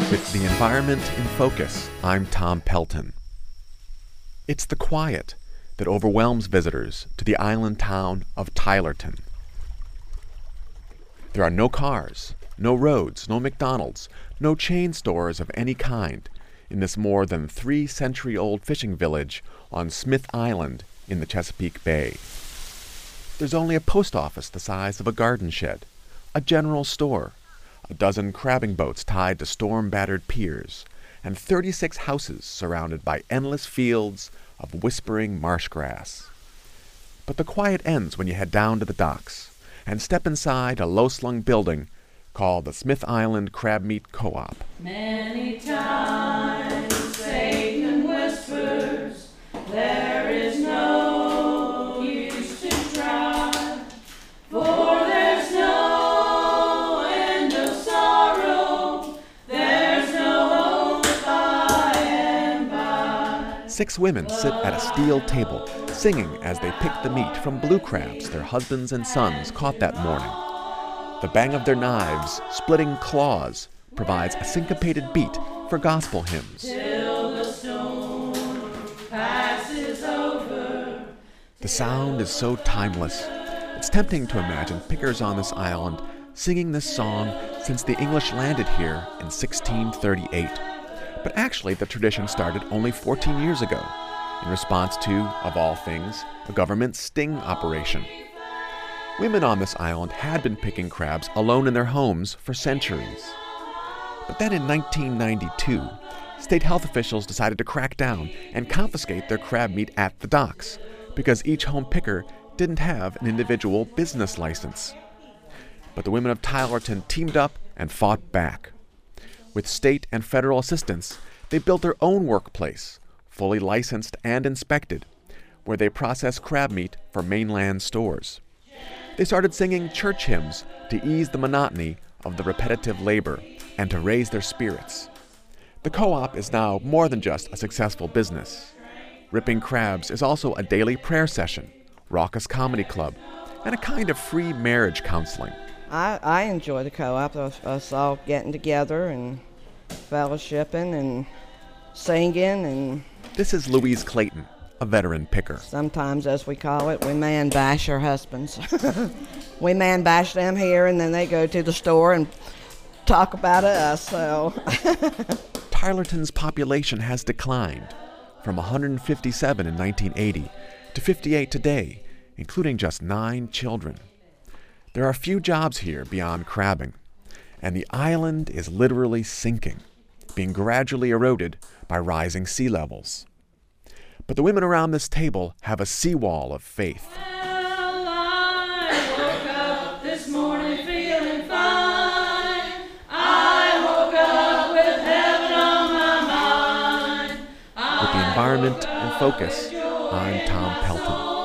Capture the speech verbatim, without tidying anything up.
With the environment in focus, I'm Tom Pelton. It's the quiet that overwhelms visitors to the island town of Tylerton. There are no cars, no roads, no McDonald's, no chain stores of any kind in this more than three-century-old fishing village on Smith Island in the Chesapeake Bay. There's only a post office the size of a garden shed, a general store, a dozen crabbing boats tied to storm-battered piers, and thirty-six houses surrounded by endless fields of whispering marsh grass. But the quiet ends when you head down to the docks and step inside a low-slung building called the Smith Island Crab Meat Co-op. Many times Satan whispers, there is no use to try, for there's no end of sorrow, there's no hope by and by. Six women sit at a steel table, singing as they pick the meat from blue crabs their husbands and sons caught that morning. The bang of their knives, splitting claws, provides a syncopated beat for gospel hymns. Till the storm passes over. The sound is so timeless. It's tempting to imagine pickers on this island singing this song since the English landed here in sixteen thirty-eight. But actually, the tradition started only fourteen years ago, in response to, of all things, a government sting operation. Women on this island had been picking crabs alone in their homes for centuries. But then in nineteen ninety-two, state health officials decided to crack down and confiscate their crab meat at the docks because each home picker didn't have an individual business license. But the women of Tylerton teamed up and fought back. With state and federal assistance, they built their own workplace, fully licensed and inspected, where they process crab meat for mainland stores. They started singing church hymns to ease the monotony of the repetitive labor and to raise their spirits. The co-op is now more than just a successful business. Ripping crabs is also a daily prayer session, raucous comedy club, and a kind of free marriage counseling. I, I enjoy the co-op, us, us all getting together and fellowshipping and singing. And This is Louise Clayton, a veteran picker. sometimes, as we call it, we man bash our husbands. We man bash them here, and then they go to the store and talk about us. So Tylerton's population has declined from one hundred fifty-seven in nineteen eighty to fifty-eight today, including just nine children. There are few jobs here beyond crabbing, and the island is literally sinking, being gradually eroded by rising sea levels. But the women around this table have a seawall of faith. Well, I woke up this morning feeling fine. I woke up with heaven on my mind. With the environment in focus, I'm Tom Pelton.